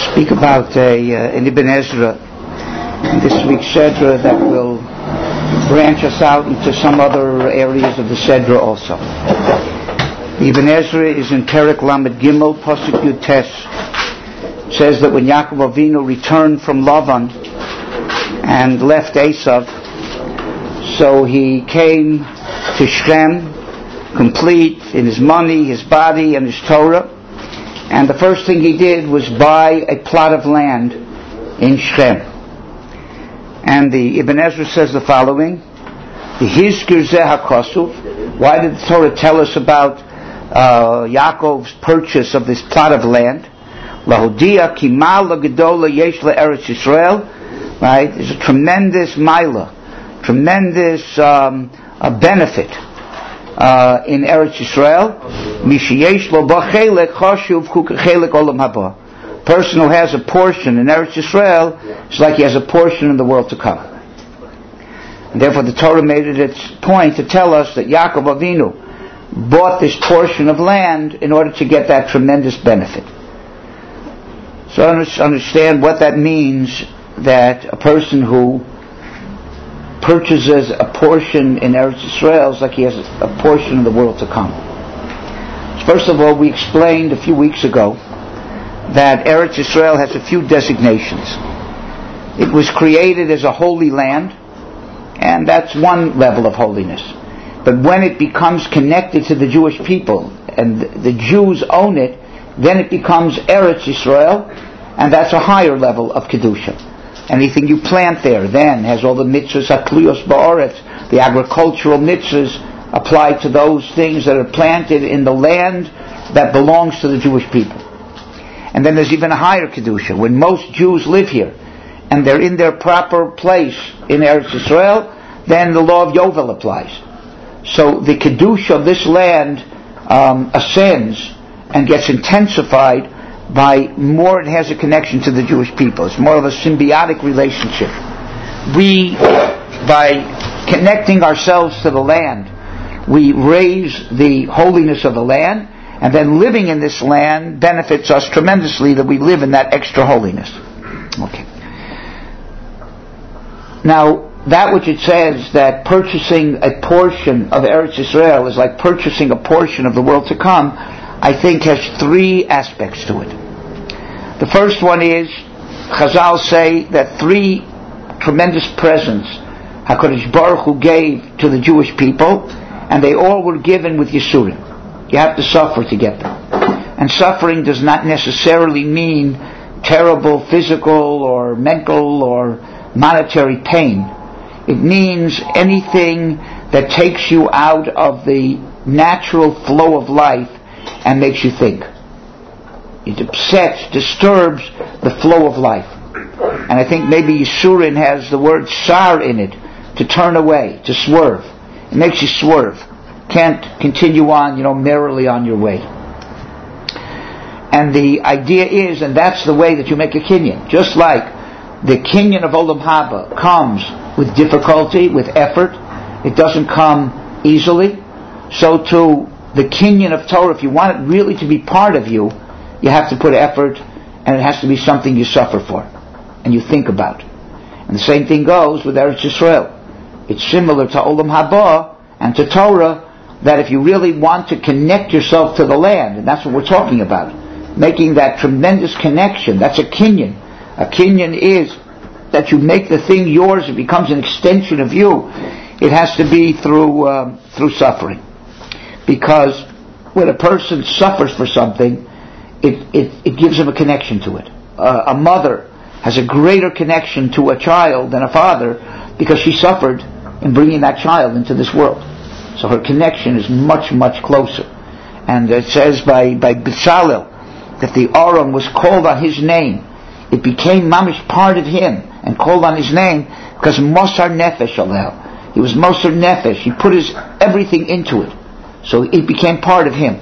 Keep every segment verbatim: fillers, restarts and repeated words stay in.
speak about a, uh, an Ibn Ezra in this week's Sedra that will branch us out into some other areas of the Sedra also. The Ibn Ezra is in Perek Lamed Gimel, Pasuk Yud Tes. It says that when Yaakov Avinu returned from Lavan and left Esav, so he came to Shechem, complete in his money, his body, and his Torah. And the first thing he did was buy a plot of land in Shechem. And the Ibn Ezra says the following: the Hizkir Zeh HaKosuf. Why did the Torah tell us about uh, Yaakov's purchase of this plot of land? Lahodia Kimal Gedola Yesh LeEretz Yisrael. Right? There's a tremendous milah, tremendous um, a benefit uh, in Eretz Yisrael. Mishiyesh Lo Bachelek Chashuv Kukachelek Olam Haba. Person who has a portion in Eretz Yisrael is like he has a portion in the world to come. And therefore the Torah made it its point to tell us that Yaakov Avinu bought this portion of land in order to get that tremendous benefit. So understand what that means, that a person who purchases a portion in Eretz Yisrael is like he has a portion of the world to come. So first of all, we explained a few weeks ago that Eretz Yisrael has a few designations. It was created as a holy land, and that's one level of holiness. But when it becomes connected to the Jewish people, and the Jews own it, then it becomes Eretz Yisrael, and that's a higher level of Kedusha. Anything you plant there then has all the mitzvahs hakliyos ba'aretz, the agricultural mitzvahs apply to those things that are planted in the land that belongs to the Jewish people. And then there's even a higher Kedusha. When most Jews live here, and they're in their proper place in Eretz Yisrael, then the law of Yovel applies. So the Kedusha of this land um, ascends and gets intensified by more it has a connection to the Jewish people. It's more of a symbiotic relationship. We, by connecting ourselves to the land, we raise the holiness of the land, and then living in this land benefits us tremendously that we live in that extra holiness. Okay. Now, that which it says that purchasing a portion of Eretz Yisrael is like purchasing a portion of the world to come, I think has three aspects to it. The first one is, Chazal say that three tremendous presents HaKadosh Baruch Hu gave to the Jewish people, and they all were given with Yisurim. You have to suffer to get them. And suffering does not necessarily mean terrible physical or mental or monetary pain. It means anything that takes you out of the natural flow of life and makes you think. It upsets, disturbs the flow of life. And I think maybe Yisurin has the word sar in it, to turn away, to swerve. It makes you swerve. Can't continue on, you know, merrily on your way. And the idea is, and that's the way that you make a kinyan. Just like the kinyan of Olam Haba comes with difficulty, with effort, it doesn't come easily. So too, the kinyan of Torah, if you want it really to be part of you, you have to put effort, and it has to be something you suffer for, and you think about. And the same thing goes with Eretz Yisrael. It's similar to Olam Haba and to Torah, that if you really want to connect yourself to the land, and that's what we're talking about, making that tremendous connection, that's a kinyan. A kinyan is that you make the thing yours, it becomes an extension of you. It has to be through um, through suffering. Because when a person suffers for something, it, it, it gives him a connection to it. Uh, a mother has a greater connection to a child than a father because she suffered in bringing that child into this world. So her connection is much, much closer. And it says by, by Bezalel that the Aram was called on his name. It became mamish part of him and called on his name because Mosar Nefesh Aleh. He was Mosar Nefesh. He put his everything into it. So it became part of him.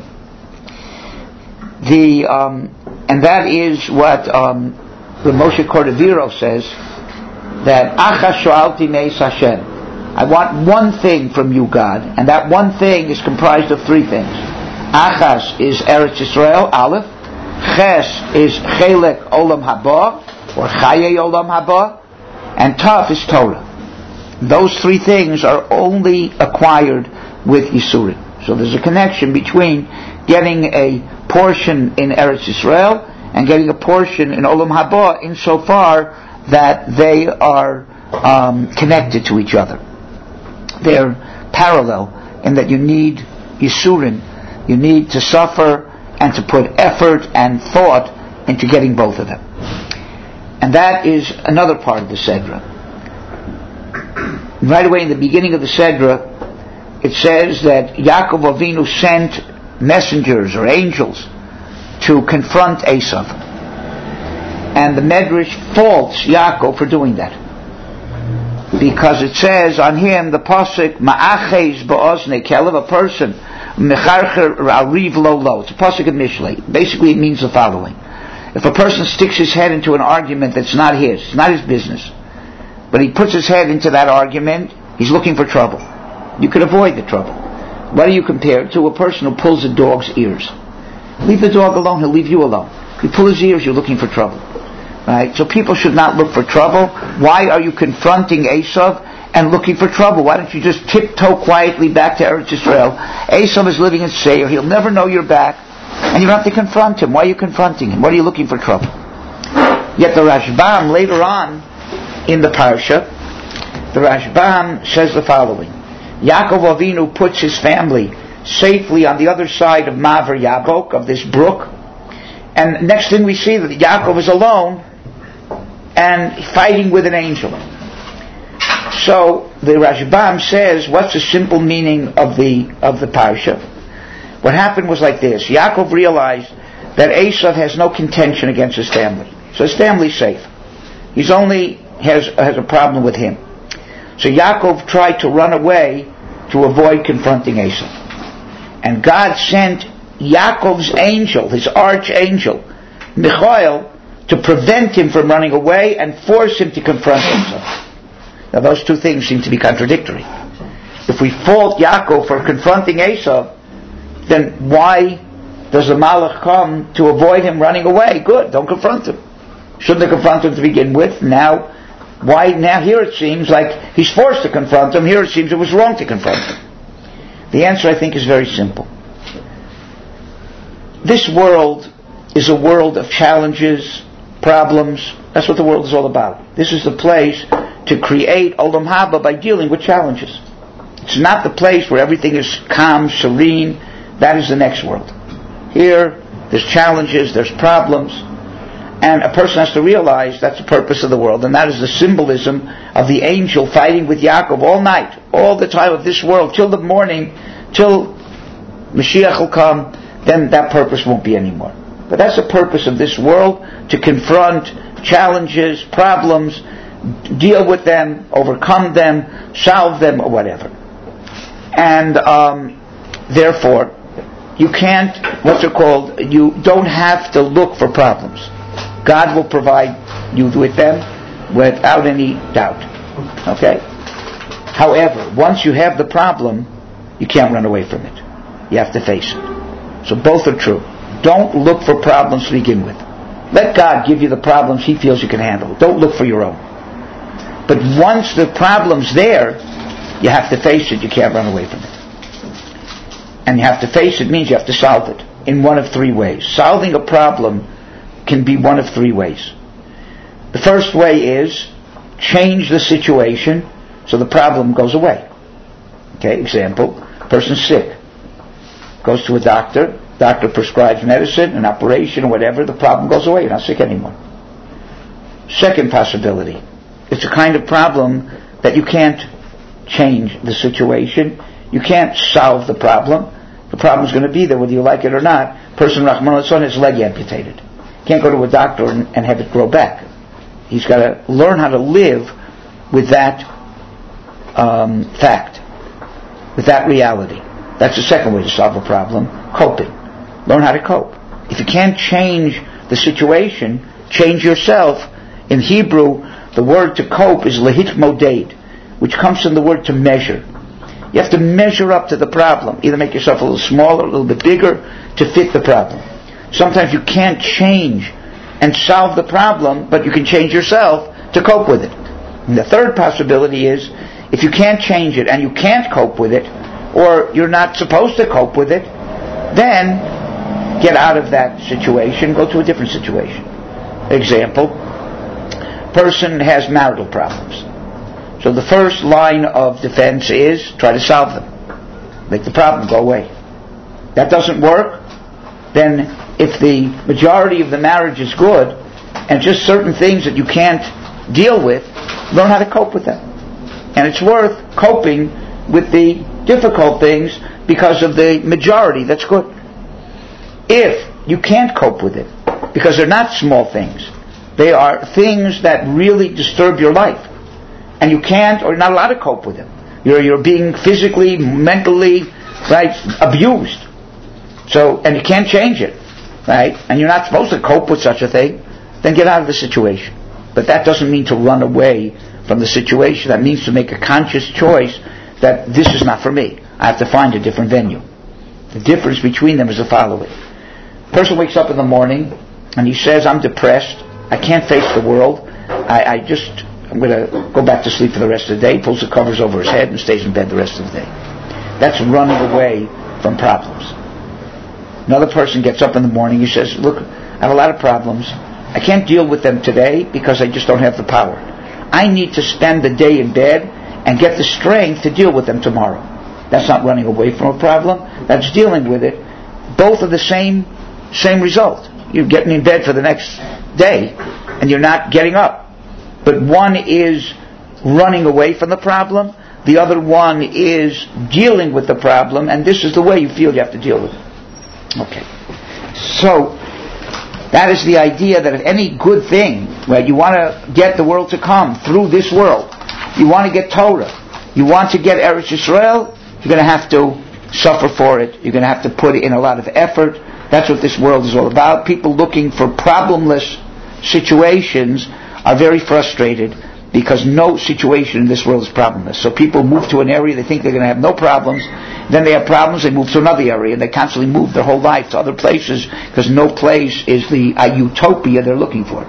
The um, and that is what um, Rav Moshe Cordovero says, that Acha Shoalti Meis Hashem. I want one thing from you, God, and that one thing is comprised of three things. Achas is Eretz Yisrael, Aleph. Ches is Chelek Olam Haba, or Chaye Olam Haba, and Tav is Torah. Those three things are only acquired with Yisurim. So there's a connection between getting a portion in Eretz Yisrael and getting a portion in Olam Haba, insofar that they are um, connected to each other. They're parallel in that you need Yisurim, you need to suffer and to put effort and thought into getting both of them. And that is another part of the Sedra. Right away in the beginning of the Sedra, it says that Yaakov Avinu sent messengers or angels to confront Esav. And the Medrash faults Yaakov for doing that, because it says on him, the pasuk Ma'aches ba'ozne kelev, a person mecharcher ariv lo lo. It's a pasuk of Mishlei. Basically, it means the following: if a person sticks his head into an argument that's not his, it's not his business, but he puts his head into that argument, he's looking for trouble. You could avoid the trouble. What do you compare to a person who pulls a dog's ears? Leave the dog alone; he'll leave you alone. You pull his ears, you're looking for trouble. Right? So people should not look for trouble. Why are you confronting Esav and looking for trouble? Why don't you just tiptoe quietly back to Eretz Yisrael? Esav is living in Seir. He'll never know you're back. And you don't have to confront him. Why are you confronting him? What are you looking for trouble? Yet the Rashbam, later on in the Parsha, the Rashbam says the following: Yaakov Avinu puts his family safely on the other side of Maver Yabok, of this brook. And next thing we see that Yaakov is alone and fighting with an angel. So the Rashbam says, what's the simple meaning of the of the parsha? What happened was like this: Yaakov realized that Esav has no contention against his family, so his family's safe. He's only has has a problem with him. So Yaakov tried to run away to avoid confronting Esav, and God sent Yaakov's angel, his archangel, Michael, to prevent him from running away and force him to confront Esav. Now those two things seem to be contradictory. If we fault Yaakov for confronting Esav, then why does the Malach come to avoid him running away? Good, don't confront him. Shouldn't have confronted him to begin with. Now, why? Now here it seems like he's forced to confront him. Here it seems it was wrong to confront him. The answer, I think, is very simple. This world is a world of challenges, problems. That's what the world is all about. This is the place to create Olam Haba by dealing with challenges. It's not the place where everything is calm, serene. That is the next world. Here, there's challenges, there's problems, and a person has to realize that's the purpose of the world, and that is the symbolism of the angel fighting with Yaakov all night, all the time of this world, till the morning, till Mashiach will come. Then that purpose won't be anymore. But that's the purpose of this world, to confront challenges, problems, deal with them, overcome them, solve them, or whatever. And um, therefore, you can't, what's it called, you don't have to look for problems. God will provide you with them without any doubt. Okay? However, once you have the problem, you can't run away from it. You have to face it. So both are true. Don't look for problems to begin with. Let God give you the problems He feels you can handle. Don't look for your own. But once the problem's there, you have to face it. You can't run away from it. And you have to face it means you have to solve it in one of three ways. Solving a problem can be one of three ways. The first way is change the situation so the problem goes away. Okay, example, person's sick. Goes to a doctor, doctor prescribes medicine, an operation, or whatever, the problem goes away, you're not sick anymore. Second possibility, it's a kind of problem that you can't change the situation, you can't solve the problem, the problem's going to be there whether you like it or not. Person, Rahman al-Son, has leg amputated. Can't go to a doctor and, and have it grow back. He's got to learn how to live with that um, fact, with that reality. That's the second way to solve a problem. Coping. Learn how to cope. If you can't change the situation, change yourself. In Hebrew, the word to cope is lehit moded, which comes from the word to measure. You have to measure up to the problem. Either make yourself a little smaller, a little bit bigger, to fit the problem. Sometimes you can't change and solve the problem, but you can change yourself to cope with it. And the third possibility is, if you can't change it and you can't cope with it, or you're not supposed to cope with it, then get out of that situation, go to a different situation. Example, person has marital problems. So the first line of defense is try to solve them. Make the problem go away. That doesn't work, then if the majority of the marriage is good, and just certain things that you can't deal with, learn how to cope with them. And it's worth coping with the difficult things because of the majority that's good. If you can't cope with it, because they're not small things, they are things that really disturb your life, and you can't or you're not allowed to cope with them. You're you're being physically, mentally, right, abused. So, and you can't change it, right? And you're not supposed to cope with such a thing, then get out of the situation. But that doesn't mean to run away from the situation. That means to make a conscious choice that this is not for me. I have to find a different venue. The difference between them is the following. A person wakes up in the morning and he says, I'm depressed, I can't face the world, I, I just, I'm going to go back to sleep for the rest of the day, pulls the covers over his head and stays in bed the rest of the day. That's running away from problems. Another person gets up in the morning, he says, look, I have a lot of problems, I can't deal with them today because I just don't have the power. I need to spend the day in bed and get the strength to deal with them tomorrow. That's not running away from a problem, that's dealing with it. Both are the same same result. You're getting in bed for the next day and you're not getting up. But one is running away from the problem, the other one is dealing with the problem, and this is the way you feel you have to deal with it. Okay. So that is the idea that if any good thing, right, you want to get the world to come through this world, you want to get Torah, you want to get Eretz Yisrael, you're going to have to suffer for it, you're going to have to put in a lot of effort. That's what this world is all about. People looking for problemless situations are very frustrated because no situation in this world is problemless. So people move to an area, they think they're going to have no problems, then they have problems, they move to another area, and they constantly move their whole life to other places because no place is the uh, utopia they're looking for.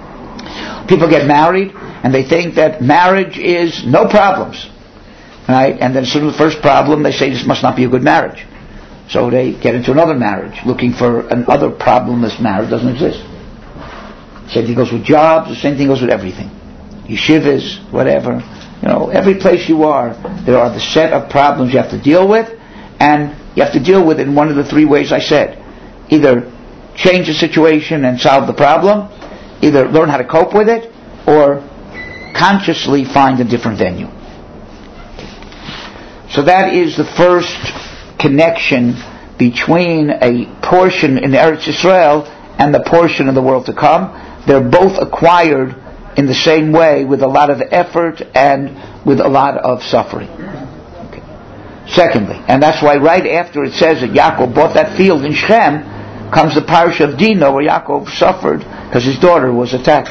People get married and they think that marriage is no problems, right? And then as soon as the first problem, they say this must not be a good marriage. So they get into another marriage, looking for another problemless marriage. Doesn't exist. Same thing goes with jobs, the same thing goes with everything. Yeshivas, whatever. You know, every place you are, there are the set of problems you have to deal with, and you have to deal with it in one of the three ways I said. Either change the situation and solve the problem, either learn how to cope with it, or consciously find a different venue. So that is the first connection between a portion in Eretz Yisrael and the portion of the world to come. They're both acquired in the same way, with a lot of effort and with a lot of suffering. Okay. Secondly, and that's why right after it says that Yaakov bought that field in Shechem, comes the parasha of Dino, where Yaakov suffered because his daughter was attacked.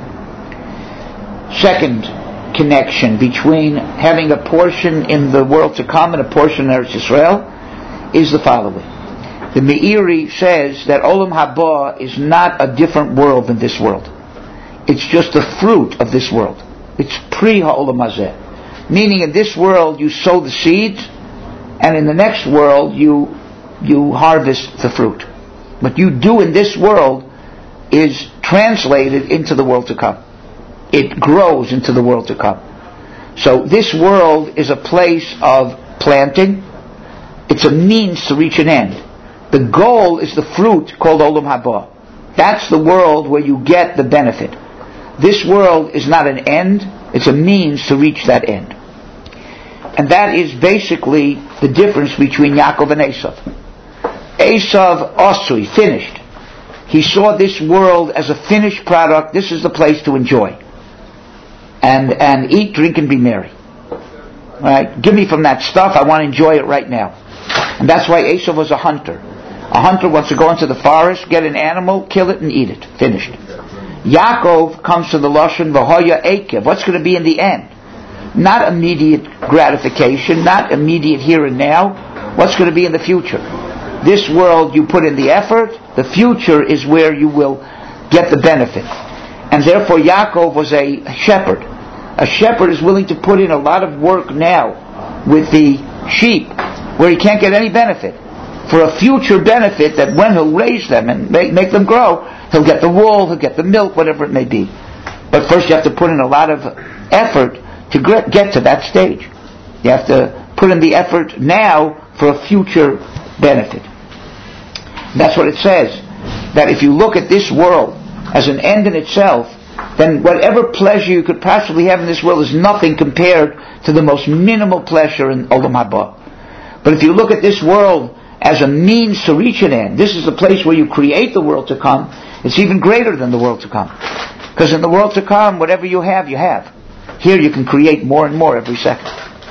Second connection between having a portion in the world to come and a portion in Eretz Yisrael is the following. The Meiri says that Olam Haba is not a different world than this world. It's just the fruit of this world. It's Pri Ha'olam Hazeh. Meaning in this world you sow the seeds, and in the next world you you harvest the fruit. What you do in this world is translated into the world to come. It grows into the world to come. So this world is a place of planting. It's a means to reach an end. The goal is the fruit called Olam Haba. That's the world where you get the benefit. This world is not an end, it's a means to reach that end. And that is basically the difference between Yaakov and Esav. Esav Osui, finished. He saw this world as a finished product. This is the place to enjoy. And and eat, drink, and be merry. Right? Give me from that stuff, I want to enjoy it right now. And that's why Esav was a hunter. A hunter wants to go into the forest, get an animal, kill it, and eat it. Finished. Yaakov comes to the Lashon V'hoya Ekev. What's going to be in the end? Not immediate gratification, not immediate here and now. What's going to be in the future? This world you put in the effort, the future is where you will get the benefit. And therefore Yaakov was a shepherd. A shepherd is willing to put in a lot of work now with the sheep where he can't get any benefit, for a future benefit that when he'll raise them and make, make them grow, he'll get the wool, he'll get the milk, whatever it may be. But first you have to put in a lot of effort to get to that stage. You have to put in the effort now for a future benefit. That's what it says, that if you look at this world as an end in itself, then whatever pleasure you could possibly have in this world is nothing compared to the most minimal pleasure in Olam Haba. But if you look at this world as a means to reach an end, this is the place where you create the world to come, it's even greater than the world to come. Because in the world to come, whatever you have, you have. Here you can create more and more every second.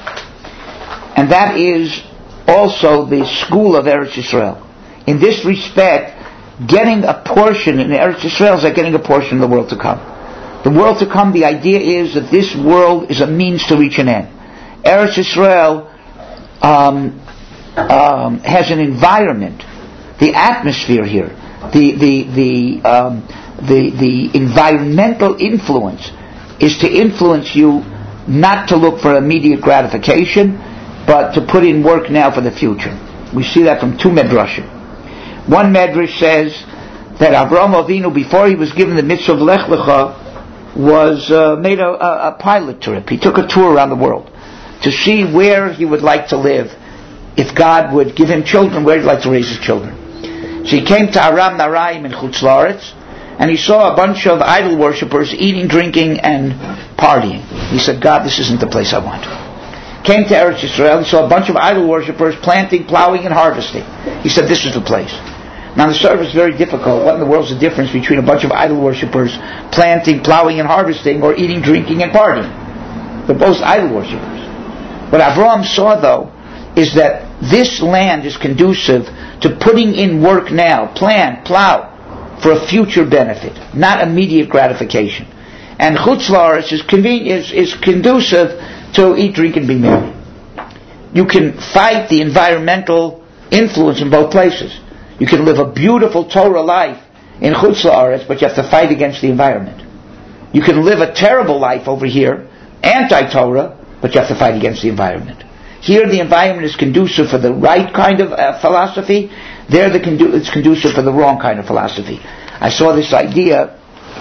And that is also the school of Eretz Yisrael. In this respect, getting a portion in Eretz Yisrael is like getting a portion of the world to come. The world to come, the idea is that this world is a means to reach an end. Eretz Yisrael um, um, has an environment, the atmosphere here, the the the um, the the environmental influence is to influence you not to look for immediate gratification, but to put in work now for the future. We see that from two medrashim. One medrash says that Avraham Avinu, before he was given the mitzvah of Lech Lecha, was uh, made a, a, a pilot trip. He took a tour around the world to see where he would like to live. If God would give him children, where he'd like to raise his children. So he came to Aram Naraim in Chutz La'aretz, and he saw a bunch of idol worshippers eating, drinking, and partying. He said, God, this isn't the place I want. Came to Eretz Yisrael, he saw a bunch of idol worshippers planting, plowing, and harvesting. He said, this is the place. Now the service is very difficult. What in the world is the difference between a bunch of idol worshippers planting, plowing, and harvesting, or eating, drinking, and partying? They're both idol worshippers. What Avraham saw, though, is that this land is conducive to putting in work now, plant, plow, for a future benefit, not immediate gratification. And Chutz La'aretz is, conven- is, is conducive to eat, drink, and be merry. You can fight the environmental influence in both places. You can live a beautiful Torah life in Chutz La'aretz, but you have to fight against the environment. You can live a terrible life over here, anti-Torah, but you have to fight against the environment. Here the environment is conducive for the right kind of uh, philosophy. There the condu- it's conducive for the wrong kind of philosophy. I saw this idea.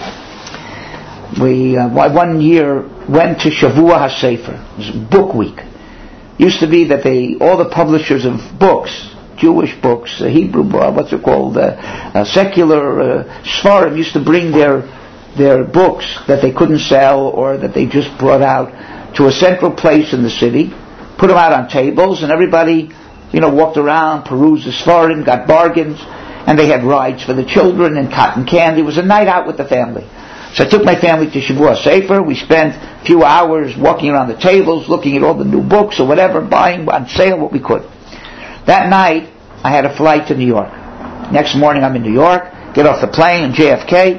We uh, one year went to Shavua HaSefer. It was book week. Used to be that they, all the publishers of books, Jewish books, uh, Hebrew, uh, what's it called, uh, uh, secular uh, Sfarim, used to bring their their books that they couldn't sell or that they just brought out to a central place in the city, put them out on tables, and everybody, you know, walked around, perused the Sfarim, got bargains, and they had rides for the children and cotton candy. It was a night out with the family. So I took my family to Shavua HaSefer. We spent a few hours walking around the tables, looking at all the new books or whatever, buying on sale what we could. That night, I had a flight to New York. Next morning, I'm in New York, get off the plane in J F K,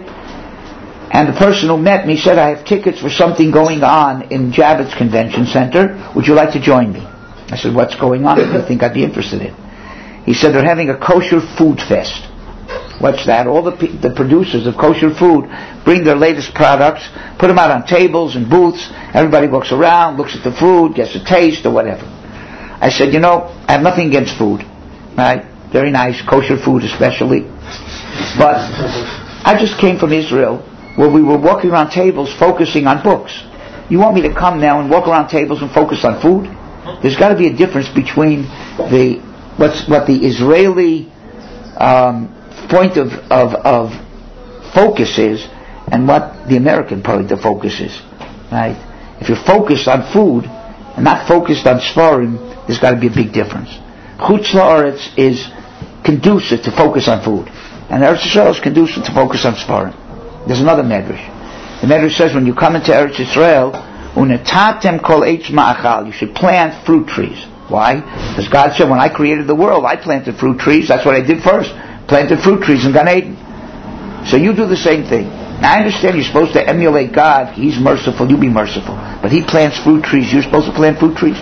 and the person who met me said, I have tickets for something going on in Javits Convention Center. Would you like to join me? I said, what's going on? What do you think I'd be interested in? He said, they're having a kosher food fest. What's that? All the the producers of kosher food bring their latest products, put them out on tables and booths. Everybody walks around, looks at the food, gets a taste or whatever. I said, you know, I have nothing against food. Right? Very nice, kosher food especially. But I just came from Israel where we were walking around tables focusing on books. You want me to come now and walk around tables and focus on food? There's got to be a difference between the what's what the Israeli um, point of, of of focus is and what the American point of focus is. Right? If you're focused on food and not focused on Sfarim, there's got to be a big difference. Chutz La'aretz is conducive to focus on food, and Eretz Yisrael is conducive to focus on Sfarim. There's another medrash. The medrash says when you come into Eretz Yisrael, unetatem kol eitz ma'achal, you should plant fruit trees. Why? Because God said, when I created the world, I planted fruit trees. That's what I did first. Planted fruit trees in Gan Eden. So you do the same thing. Now I understand you're supposed to emulate God. He's merciful, you be merciful. But He plants fruit trees. You're supposed to plant fruit trees. If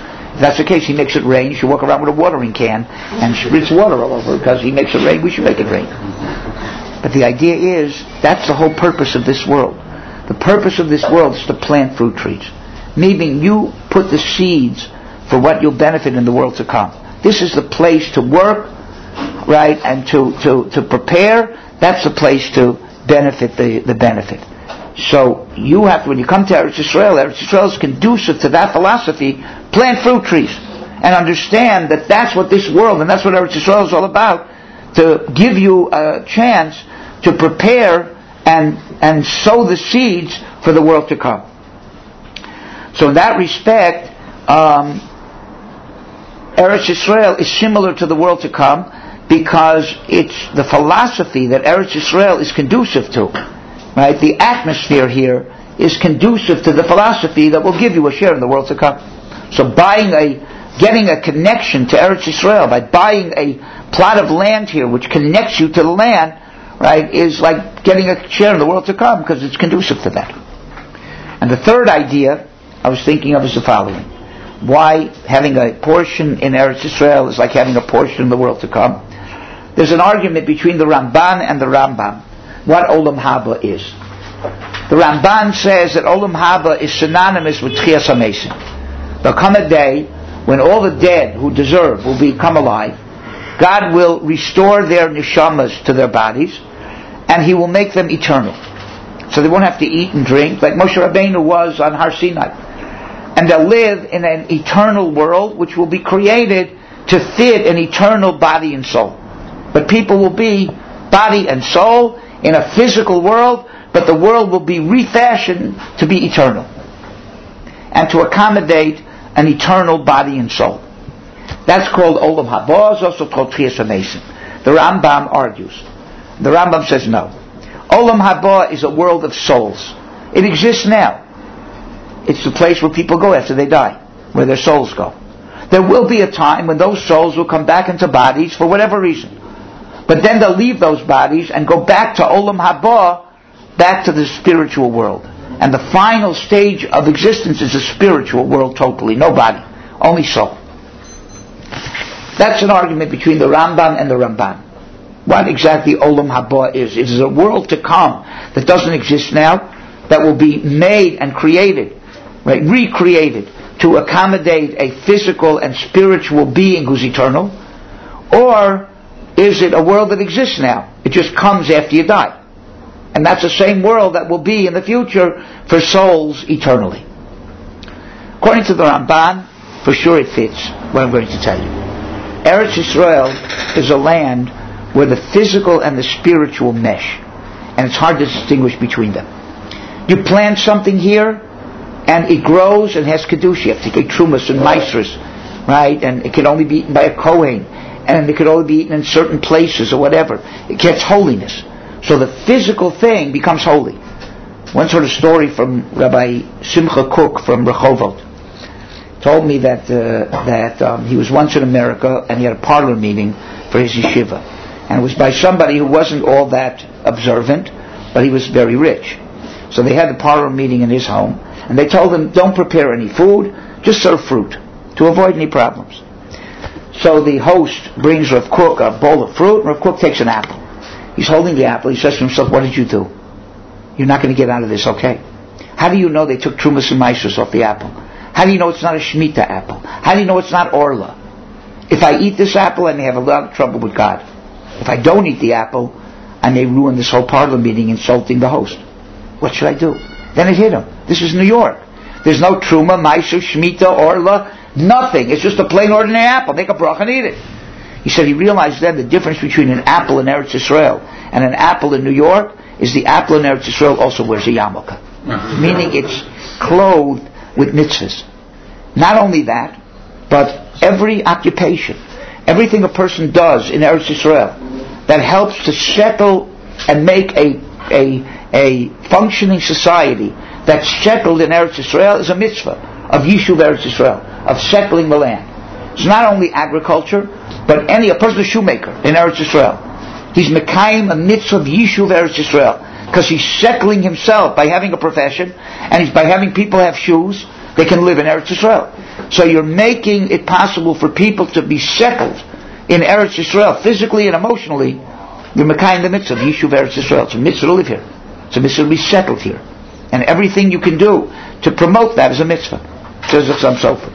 that's the case, he makes it rain. You should walk around with a watering can and spritz water all over because he makes it rain. We should make it rain. But the idea is, that's the whole purpose of this world. The purpose of this world is to plant fruit trees. Meaning you put the seeds for what you'll benefit in the world to come. This is the place to work, right, and to, to, to prepare. That's the place to benefit the, the benefit. So you have to, when you come to Eretz Yisrael, Eretz Yisrael is conducive to that philosophy. Plant fruit trees and understand that that's what this world, and that's what Eretz Yisrael is all about, to give you a chance to prepare and and sow the seeds for the world to come. So in that respect, um, Eretz Yisrael is similar to the world to come because it's the philosophy that Eretz Yisrael is conducive to. Right? The atmosphere here is conducive to the philosophy that will give you a share in the world to come. So buying a, getting a connection to Eretz Yisrael by buying a plot of land here which connects you to the land, right, is like getting a share in the world to come because it's conducive to that. And the third idea I was thinking of is the following. Why having a portion in Eretz Yisrael is like having a portion in the world to come. There's an argument between the Ramban and the Rambam what Olam Haba is. The Ramban says that Olam Haba is synonymous with Tchias HaMesim. There'll come a day when all the dead who deserve will become alive. God will restore their neshamas to their bodies, and He will make them eternal. So they won't have to eat and drink like Moshe Rabbeinu was on Har Sinai. And they'll live in an eternal world which will be created to fit an eternal body and soul. But people will be body and soul in a physical world, but the world will be refashioned to be eternal and to accommodate an eternal body and soul. That's called Olam Haba. It's also called Tchias HaMesim. The Rambam argues. The Rambam says no. Olam Haba is a world of souls. It exists now. It's the place where people go after they die, where their souls go. There will be a time when those souls will come back into bodies for whatever reason. But then they'll leave those bodies and go back to Olam Haba, back to the spiritual world. And the final stage of existence is a spiritual world totally. No body. Only soul. That's an argument between the Rambam and the Ramban. What exactly Olam Haba is. It is a world to come that doesn't exist now, that will be made and created, right, recreated to accommodate a physical and spiritual being who's eternal. Or is it a world that exists now? It just comes after you die. And that's the same world that will be in the future for souls eternally. According to the Ramban, for sure it fits what I'm going to tell you. Eretz Yisrael is a land where the physical and the spiritual mesh. And it's hard to distinguish between them. You plant something here, and it grows and has kedusha. You have to take trumas and maasros, right? And it can only be eaten by a kohen. And it could only be eaten in certain places or whatever. It gets holiness. So the physical thing becomes holy. One sort of story from Rabbi Simcha Cook from Rehovot told me that uh, that um, he was once in America and he had a parlor meeting for his yeshiva. And it was by somebody who wasn't all that observant, but he was very rich. So they had the parlor meeting in his home, and they told him, don't prepare any food, just serve fruit, to avoid any problems. So the host brings Rav Kook a bowl of fruit, and Rav Kook takes an apple. He's holding the apple. He says to himself, what did you do? You're not going to get out of this, okay? How do you know they took Trumas and Maasros off the apple? How do you know it's not a Shemitah apple? How do you know it's not Orla? If I eat this apple, I may have a lot of trouble with God. If I don't eat the apple, I may ruin this whole parlor meeting insulting the host. What should I do? Then it hit him. This is New York. There's no Truma, Maasros, Shemitah, Orla, nothing. It's just a plain ordinary apple. Make a bracha and eat it. He said he realized then the difference between an apple in Eretz Yisrael and an apple in New York is the apple in Eretz Yisrael also wears a yarmulke. Meaning it's clothed with mitzvahs. Not only that, but every occupation, everything a person does in Eretz Yisrael that helps to settle and make a a, a functioning society that's settled in Eretz Yisrael is a mitzvah of Yishuv Eretz Yisrael, of settling the land. It's not only agriculture, but any, a person, a shoemaker in Eretz Yisrael. He's mekayim a mitzvah of Yishuv Eretz Yisrael, because he's settling himself by having a profession, and he's by having people have shoes, they can live in Eretz Yisrael. So you're making it possible for people to be settled in Eretz Yisrael, physically and emotionally. You're Mekayim the mitzvah of Yishuv Eretz Yisrael. It's a mitzvah to live here. It's a mitzvah to be settled here. And everything you can do to promote that is a mitzvah. Says the Chassam Sofer.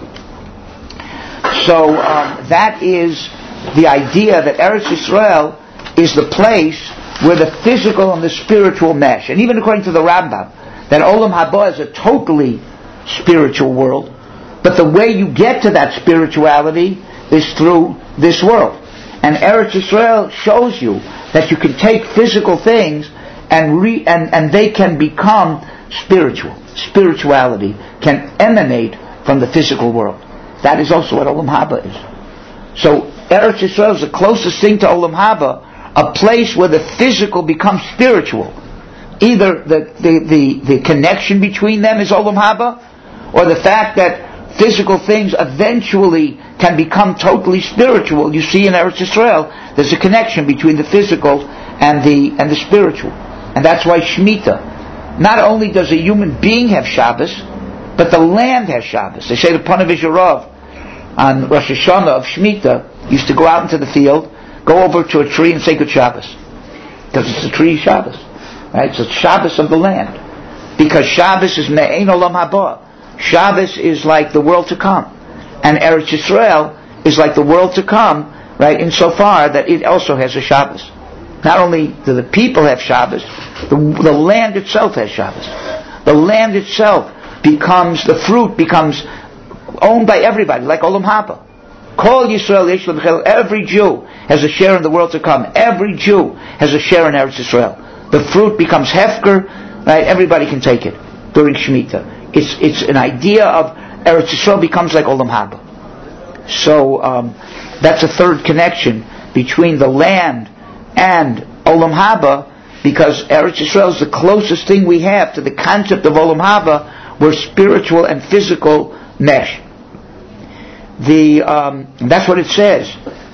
So um, that is the idea that Eretz Yisrael is the place where the physical and the spiritual mesh. And even according to the Rambam, that Olam Haba is a totally spiritual world, but the way you get to that spirituality is through this world. And Eretz Yisrael shows you that you can take physical things and re- and, and they can become spiritual. Spirituality can emanate from the physical world. That is also what Olam Haba is. So Eretz Yisrael is the closest thing to Olam Haba, a place where the physical becomes spiritual. Either the, the, the, the connection between them is Olam Haba, or the fact that physical things eventually can become totally spiritual. You see in Eretz Yisrael, there's a connection between the physical and the and the spiritual. And that's why Shemitah, not only does a human being have Shabbos, but the land has Shabbos. They say the Panavish Rav on Rosh Hashanah of Shemitah used to go out into the field, go over to a tree and say Good Shabbos. Because it's a tree Shabbos. Right? So it's Shabbos of the land. Because Shabbos is Me'ein Olam Haba. Shabbos is like the world to come. And Eretz Yisrael is like the world to come, right, insofar that it also has a Shabbos. Not only do the people have Shabbos, the, the land itself has Shabbos. The land itself becomes, the fruit becomes owned by everybody, like Olam Haba. Kol Yisrael Yesh L'Bechel. Every Jew has a share in the world to come. Every Jew has a share in Eretz Yisrael. The fruit becomes hefker, right? Everybody can take it during Shemitah. It's it's an idea of Eretz Yisrael becomes like Olam Haba. So um, that's a third connection between the land and Olam Haba, because Eretz Yisrael is the closest thing we have to the concept of Olam Haba, where spiritual and physical mesh. The um, that's what it says.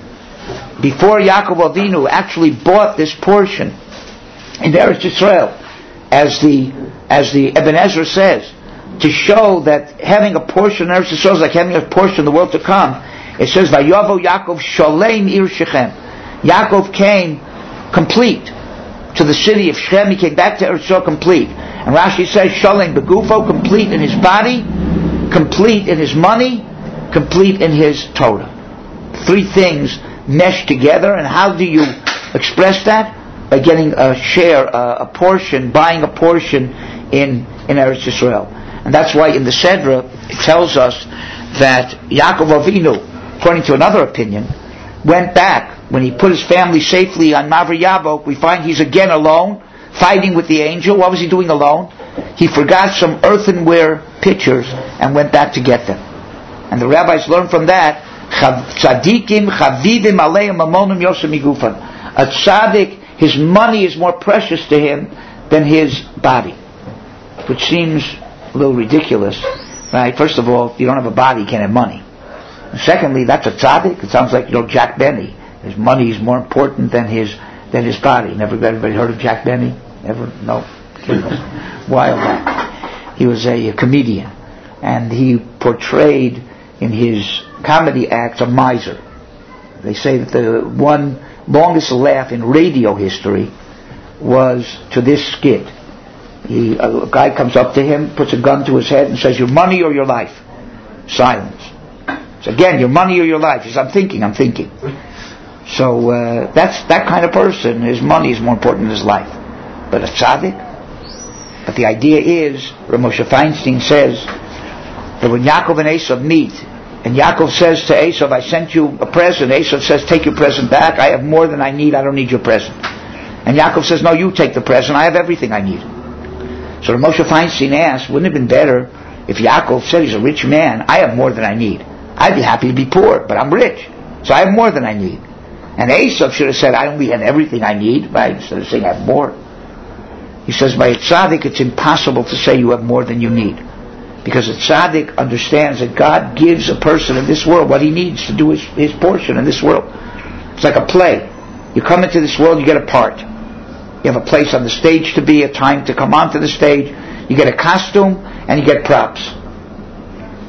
Before Yaakov Avinu actually bought this portion in Eretz Yisrael, as the as the Ibn Ezra says, to show that having a portion in Eretz Yisrael is like having a portion in the world to come. It says, "Vayavo Yaakov Sholem Ir Shechem." Yaakov came complete to the city of Shechem. He came back to Eretz Yisrael complete. And Rashi says, "Sholem Begufo," complete in his body, complete in his money, complete in his Torah. Three things mesh together. And how do you express that? By getting a share, a, a portion, buying a portion in in Eretz Yisrael. And that's why in the Sedra it tells us that Yaakov Avinu, according to another opinion, went back when he put his family safely on Mavri Yabok. We find he's again alone, fighting with the angel. What was he doing alone? He forgot some earthenware pitchers and went back to get them. And the rabbis learn from that, Tzadikim Chavivim Aleim Mamonim Yosem Migufan. A tzaddik, his money is more precious to him than his body, which seems a little ridiculous, right? First of all, if you don't have a body, you can't have money. And secondly, that's a tzaddik. It sounds like, you know, Jack Benny. His money is more important than his than his body. Never everybody heard of Jack Benny? Ever? No. While back, he was a, a comedian, and he portrayed in his comedy acts a miser. They say that the one longest laugh in radio history was to this skit. He, a guy comes up to him, puts a gun to his head and says, "Your money or your life?" Silence. So again, your money or your life? He says, I'm thinking, I'm thinking. So uh, that's that kind of person. His money is more important than his life. But a tzaddik? But the idea is, Rav Moshe Feinstein says, that when Yaakov and Esav meet, and Yaakov says to Esav, I sent you a present. Esav says, take your present back. I have more than I need. I don't need your present. And Yaakov says, no, you take the present. I have everything I need. So Rav Moshe Feinstein asked, wouldn't it have been better if Yaakov said he's a rich man? I have more than I need. I'd be happy to be poor, but I'm rich. So I have more than I need. And Esav should have said, I only have everything I need, right? Instead of saying I have more. He says, by a tzaddik, it's impossible to say you have more than you need. Because a tzaddik understands that God gives a person in this world what he needs to do his, his portion in this world. It's like a play. You come into this world, you get a part. You have a place on the stage to be, a time to come onto the stage. You get a costume, and you get props.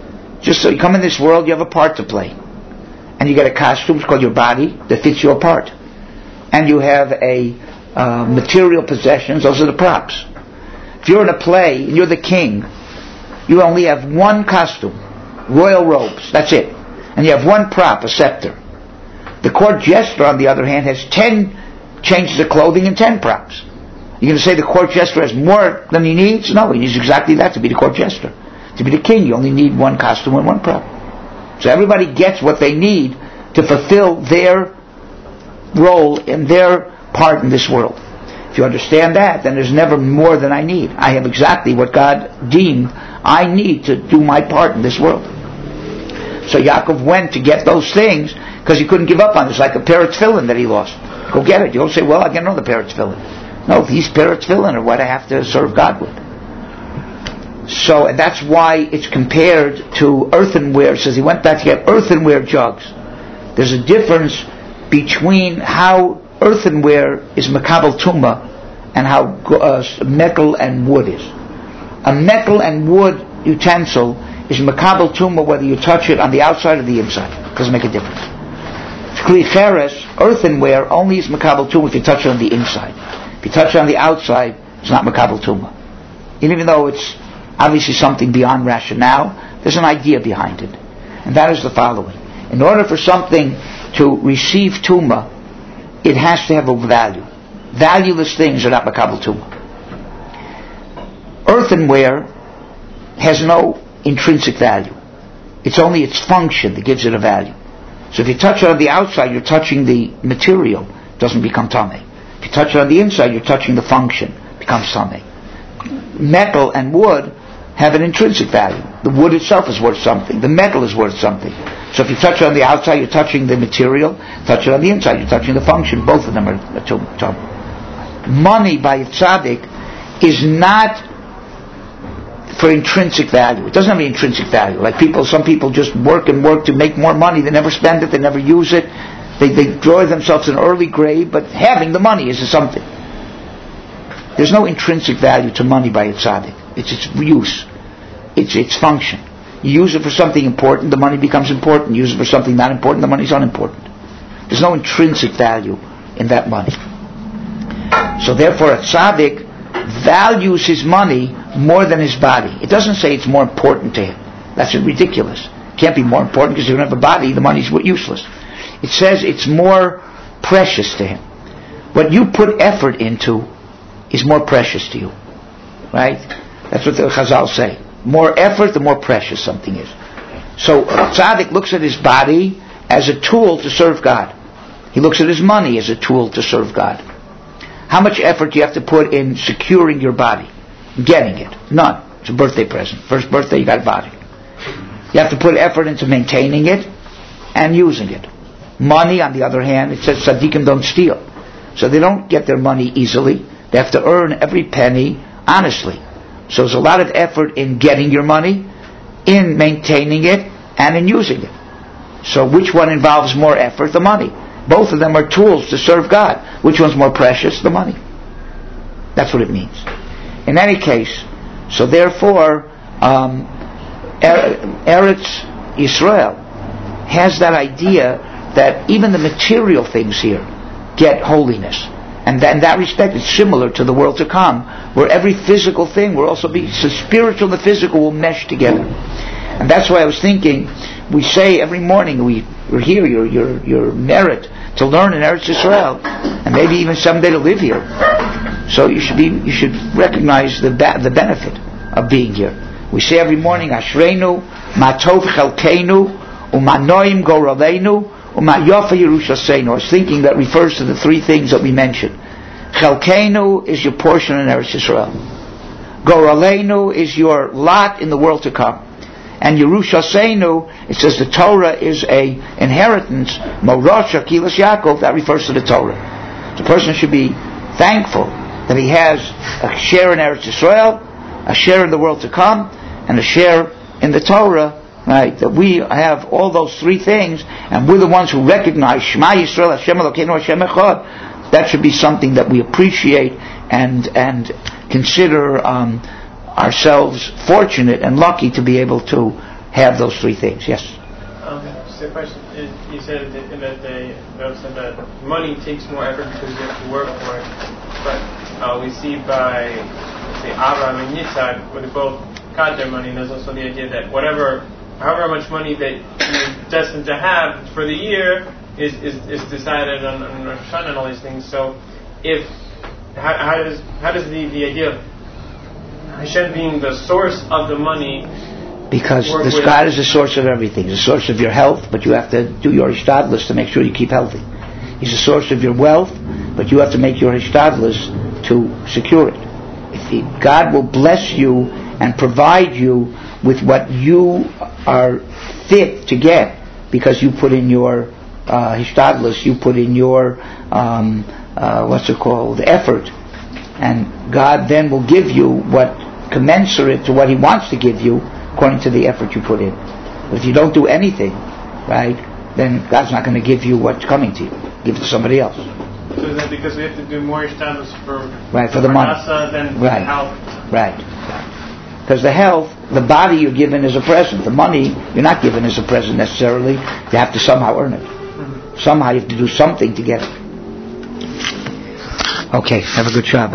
Just so you come in this world, you have a part to play. And you get a costume, it's called your body, that fits your part. And you have a uh, material possessions, those are the props. If you're in a play, and you're the king, you only have one costume, royal robes, that's it. And you have one prop, a scepter. The court jester, on the other hand, has ten changes of clothing and ten props. You're going to say the court jester has more than he needs? No, he needs exactly that to be the court jester. To be the king, you only need one costume and one prop. So everybody gets what they need to fulfill their role in their part in this world. If you understand that, then there's never more than I need. I have exactly what God deemed I need to do my part in this world. So Yaakov went to get those things because he couldn't give up on it. It's like a pair of tefillin that he lost. Go get it. You don't say, well, I get another pair of tefillin. No, these pair of tefillin are what I have to serve God with. So, and that's why it's compared to earthenware. It says he went back to get earthenware jugs. There's a difference between how earthenware is makabel tumah and how uh, metal and wood is. A metal and wood utensil is makabel tumah whether you touch it on the outside or the inside. Doesn't make a difference. Kli cheres, earthenware, only is makabel tumah if you touch it on the inside. If you touch it on the outside, it's not makabel tumah. And even though it's obviously something beyond rationale, there's an idea behind it. And that is the following. In order for something to receive tumah, it has to have a value. Valueless things are not makabel tumah. Earthenware has no intrinsic value. It's only its function that gives it a value. So if you touch it on the outside, you're touching the material. It doesn't become tameh. If you touch it on the inside, you're touching the function. It becomes tameh. Metal and wood have an intrinsic value. The wood itself is worth something. The metal is worth something. So if you touch it on the outside, you're touching the material. Touch it on the inside, you're touching the function. Both of them are tum. Money by tzaddik is not for intrinsic value. It doesn't have any intrinsic value. Like people, some people just work and work to make more money. They never spend it. They never use it. They, they draw themselves an early grave. But having the money is something. There's no intrinsic value to money by its tzaddik. It's its use. It's its function. You use it for something important, the money becomes important. You use it for something not important, the money's unimportant. There's no intrinsic value in that money. So therefore a tzaddik values his money more than his body. It doesn't say it's more important to him. That's ridiculous. It can't be more important because if you don't have a body, the money's useless. It says it's more precious to him. What you put effort into is more precious to you. Right? That's what the Chazal say. More effort, the more precious something is. So tzaddik looks at his body as a tool to serve God. He looks at his money as a tool to serve God. How much effort do you have to put in securing your body? Getting it? None. It's a birthday present. First birthday, you got a body. You have to put effort into maintaining it and using it. Money, on the other hand, it says tzaddikim don't steal. So they don't get their money easily. They have to earn every penny honestly. So there's a lot of effort in getting your money, in maintaining it, and in using it. So which one involves more effort? The money. Both of them are tools to serve God. Which one's more precious? The money. That's what it means. In any case, so therefore, um, Eretz Yisrael has that idea that even the material things here get holiness. And in that respect, it's similar to the world to come, where every physical thing will also be, so spiritual and the physical will mesh together. And that's why I was thinking, we say every morning, we, we hear your, your, your merit to learn in Eretz Yisrael, and maybe even someday to live here. So you should be, you should recognize the ba- the benefit of being here. We say every morning, Ashreinu, Matov Chelkeinu, Umanoim Goraleinu, Uma Yofa Yerushaseinu. I was thinking that refers to the three things that we mentioned. Chelkeinu is your portion in Eretz Yisrael. Goraleinu is your lot in the world to come. And Yerushaseinu, it says the Torah is a inheritance. Morosha Kilas Yaakov, that refers to the Torah. The person should be thankful that he has a share in Eretz Yisrael, a share in the world to come, and a share in the Torah. Right, that we have all those three things, and we're the ones who recognize Shema Yisrael, Hashem Elokeinu, Hashem Echad. That should be something that we appreciate and and consider um, ourselves fortunate and lucky to be able to have those three things. Yes? Um, just a question. You said that, that they said that money takes more effort because you have to work for it. But uh, we see by, say, Abraham and Yitzhak, where they both got their money, and there's also the idea that whatever, however much money that you're destined to have for the year is, is, is decided on, on Rosh Hashanah and all these things. So, if how, how does how does the, the idea of Hashem being the source of the money? Because this God is the source of everything. He's the source of your health, but you have to do your hishtadlus to make sure you keep healthy. He's the source of your wealth, but you have to make your hishtadlus to secure it. If he, God will bless you and provide you with what you are fit to get, because you put in your uh, hishtadlus, you put in your um, uh, what's it called, effort, and God then will give you what commensurate to what He wants to give you, according to the effort you put in. But if you don't do anything, right, then God's not going to give you what's coming to you. Give it to somebody else. So is that because we have to do more hishtadlus for right for the money than right. health? Right. Because the health, the body you're given is a present. The money you're not given as a present necessarily. You have to somehow earn it. Mm-hmm. Somehow you have to do something to get it. Okay. Have a good Shabbos.